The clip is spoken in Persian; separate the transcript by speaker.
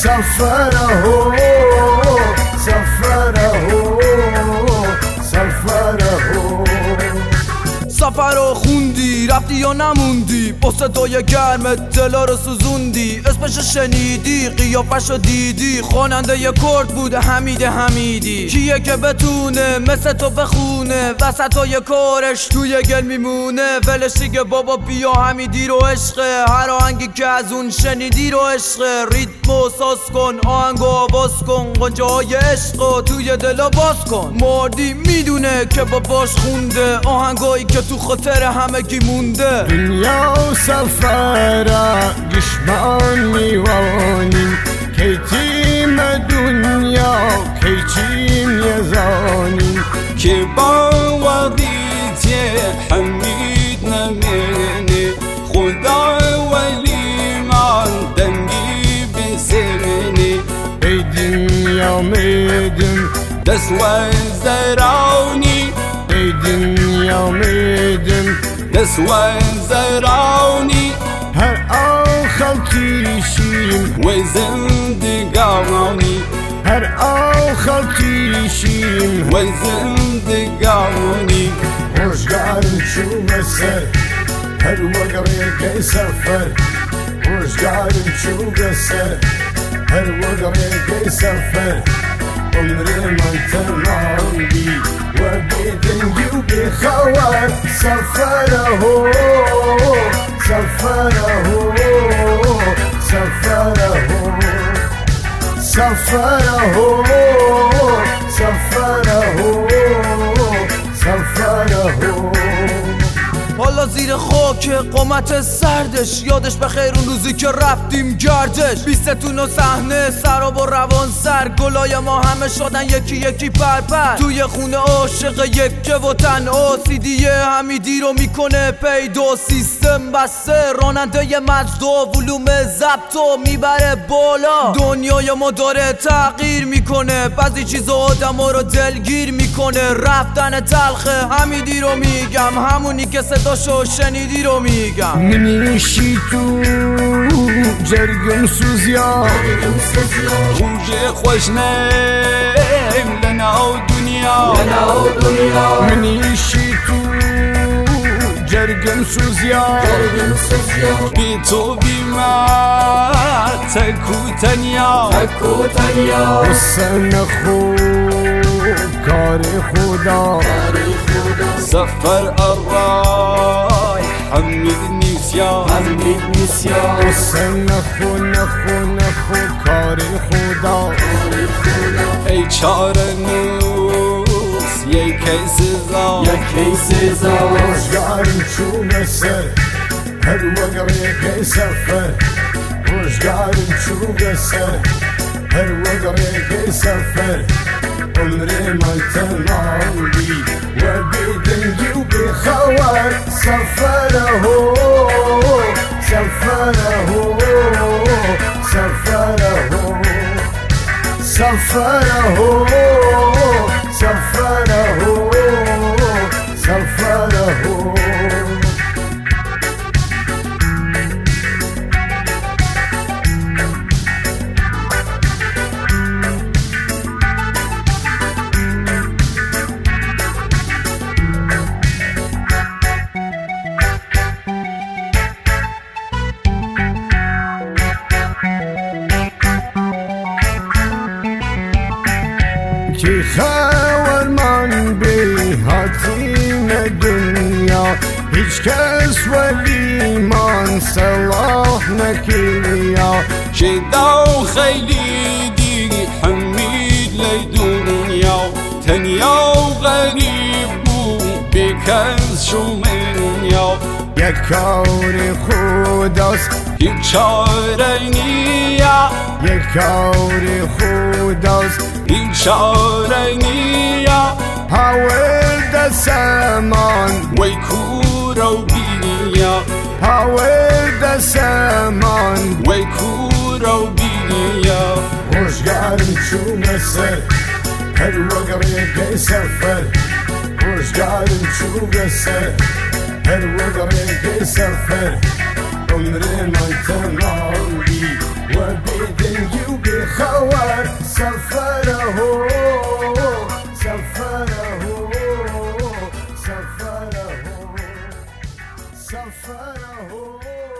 Speaker 1: سفره
Speaker 2: سفر رو خوندی رفتی یا نموندی، با صدای گرم دلا رو سوزوندی، اسمش شنیدی قیافش رو دیدی، خواننده ی کرد بود حمیدی. کیه که بتونه مثل تو بخونه وسطای کارش توی گل میمونه، ولش دیگه بابا بیا حمیدی رو عشقه، هر آهنگی که از اون شنیدی رو عشقه، ریتمو ساز کن آهنگو آواز کن، قنجه های عشقو توی دلا باز کن، مردی میدونه که باباش خونده آهنگایی که تو خاطر همگی مونده.
Speaker 1: دنیا و سفره گشمان میوانیم، کیتیم دنیا کیتیم یزانیم،
Speaker 3: که با وقتی حمید نمینه خدا ولی من دنگی بسرنه،
Speaker 1: ای دنیا میدم
Speaker 3: دست و زرانی،
Speaker 1: ای دنیا میدم
Speaker 3: دست و زرانی،
Speaker 1: هر آخر کیشیم
Speaker 3: و زندگانی،
Speaker 1: هر آخر کیشیم
Speaker 3: و زندگانی.
Speaker 1: روزگارم چوب سر هر وقره که سفر، روزگارم چوب سر هر وقره که سفر، عمر من تمام بی و بدنجو بخوار، سفره
Speaker 2: حالا زیر خاک قامت سردش، یادش بخیر اون روزی که رفتیم گردش، بیستون و صحنه سراب و روان سر، گلای ما همه شدن یکی پرپر، توی خونه عاشق یکه و تنها، سیدی حمیدی رو میکنه پیدا، سیستم بسته راننده مجدا، ولوم ضبطو میبره بالا، دنیای ما داره تغییر میکنه، بعضی چیزا آدما رو دلگیر میکنه، رفتن تلخه حمیدی رو میگم، همونی که صداشو شنیدی رو میگم.
Speaker 1: منیشی تو جرگم سوزیا
Speaker 3: روژه خوش نیم لناو دنیا،
Speaker 1: منیشی تو جرگم سوزیا
Speaker 3: بی تو بی من تکو تنیا،
Speaker 1: حسن خود کار خدا،
Speaker 3: سفر الرای حمید نیسیا،
Speaker 1: حسن خود کار خدا،
Speaker 3: ای چار نوس یک سزا،
Speaker 1: روزگارم چوب سر هر وقره که سفر، روزگارم چوب سر هر وقره که سفر، عمر من تمام بی و بدنجو بخوار، سفره کی خبر من بی حتیم دنیا، هیچ کس ولی من صلاح نکریا،
Speaker 3: شدا خیلی دی حمید لی دنیا، تنیا و غریب بود بکس شومنیا،
Speaker 1: یک کار خداست
Speaker 3: هیچ چاره نیا،
Speaker 1: یک کار خداست
Speaker 3: هیچ چاره نیا،
Speaker 1: حاول دستمان
Speaker 3: وی کورو بینیا،
Speaker 1: حاول دستمان
Speaker 3: وی کورو بینیا.
Speaker 1: روزگارم چوب سر هر وقره که سفر، روزگارم چوب سر هر وقره که سفر، عمر من تمام بی وبيدن يوبي خوار سفره سفره سفره سفره